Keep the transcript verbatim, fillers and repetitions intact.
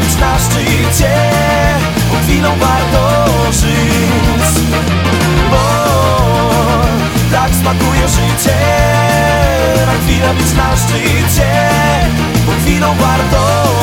być na szczycie, bo chwilą warto żyć. Bo tak smakuje życie, na chwilę być na szczycie, bo chwilą warto